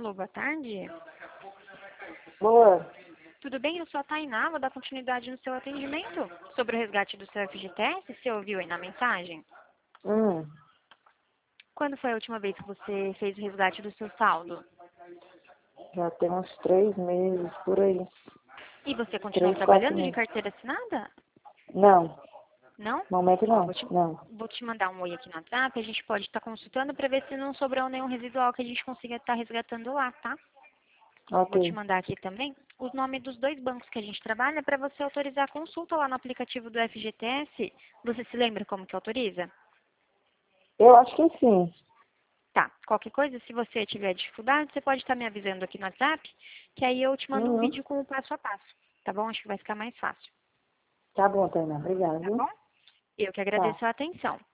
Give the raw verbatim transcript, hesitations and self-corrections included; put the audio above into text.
Alô, boa tarde. Boa. Tudo bem? Eu sou a Tainá, vou dar continuidade no seu atendimento sobre o resgate do seu F G T S. Você ouviu aí na mensagem? Hum, Quando foi a última vez que você fez o resgate do seu saldo? já tem uns três meses por aí. E você continua Três, quatro trabalhando de meses. carteira assinada? Não, Não? no momento Ó, não. vou te, Não. vou te mandar um oi aqui no WhatsApp, a gente pode estar consultando para ver se não sobrou nenhum residual que a gente consiga estar resgatando lá, tá? Vou te Ok. mandar aqui também os nomes dos dois bancos que a gente trabalha para você autorizar a consulta lá no aplicativo do F G T S. Você se lembra como que autoriza? Eu acho que sim. Tá, qualquer coisa, se você tiver dificuldade, você pode estar me avisando aqui no WhatsApp, que aí eu te mando um Uhum. vídeo com o passo a passo, tá bom? Acho que vai ficar mais fácil, Tá bom, Tainá. Obrigada, tá viu? bom? Eu que Tá. agradeço a atenção.